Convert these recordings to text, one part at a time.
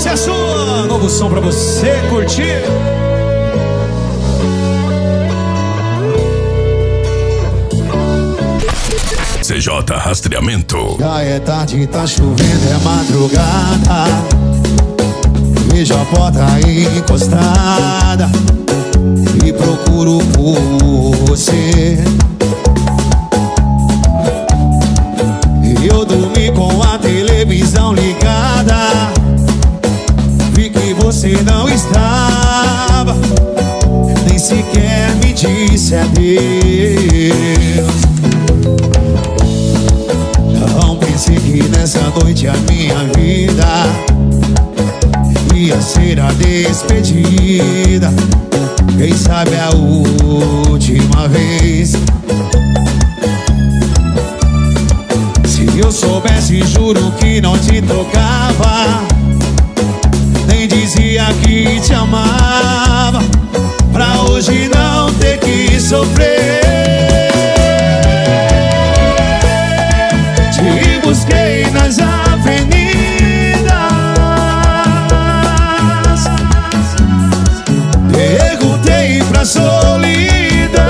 Essa é a sua, novo som pra você curtir. CJ Rastreamento. Já é tarde, tá chovendo, é madrugada. Vejo a porta encostada e procuro por você. Eu dormi com a televisão ligada, vi que você não estava, nem sequer me disse adeus. Não pensei que nessa noite a minha vida ia ser a despedida. Quem sabe a última vez. Se eu soubesse, juro que não te tocava, nem dizia que te amava, pra hoje não ter que sofrer. Te busquei nas avenidas, perguntei pra solidão,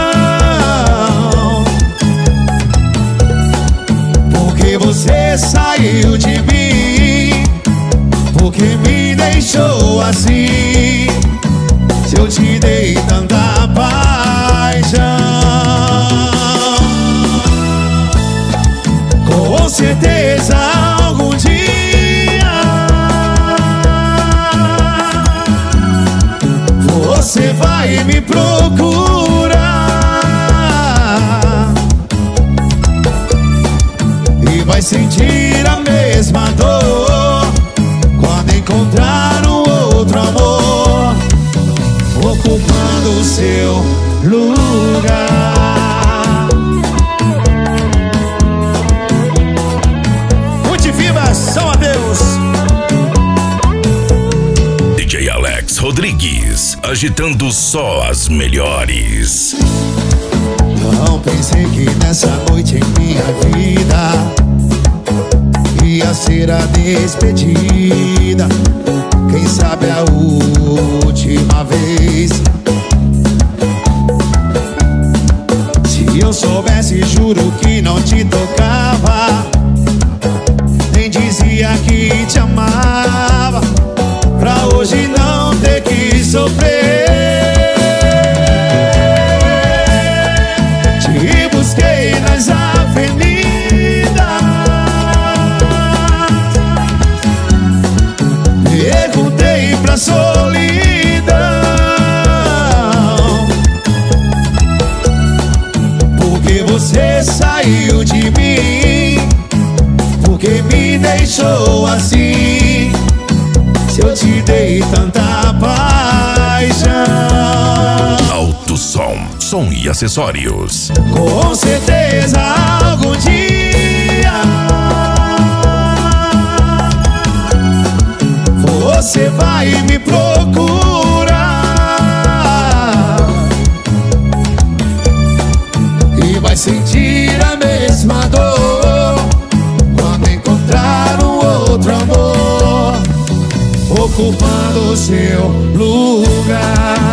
porque você saiu de mim, porque me deixou assim, se eu te dei tanta paixão. Com certeza algum dia você vai me procurar e vai sentir a mesma dor quando encontrar um outro amor ocupando o seu lugar. São adeus. DJ Alex Rodrigues, agitando só as melhores. Não pensei que nessa noite em minha vida ia ser a despedida. Quem sabe a última vez. Se eu soubesse, juro que não te tocava, nem dizia que te amava, pra hoje não ter que sofrer. Te busquei nas avenidas, perguntei pra solidão, porque você saiu de mim, porque me deixou assim, se eu te dei tanta paixão. Alto som e acessórios. Com certeza algum dia você vai me procurar e vai sentir a mesma dor quando encontrar um outro amor ocupando o seu lugar.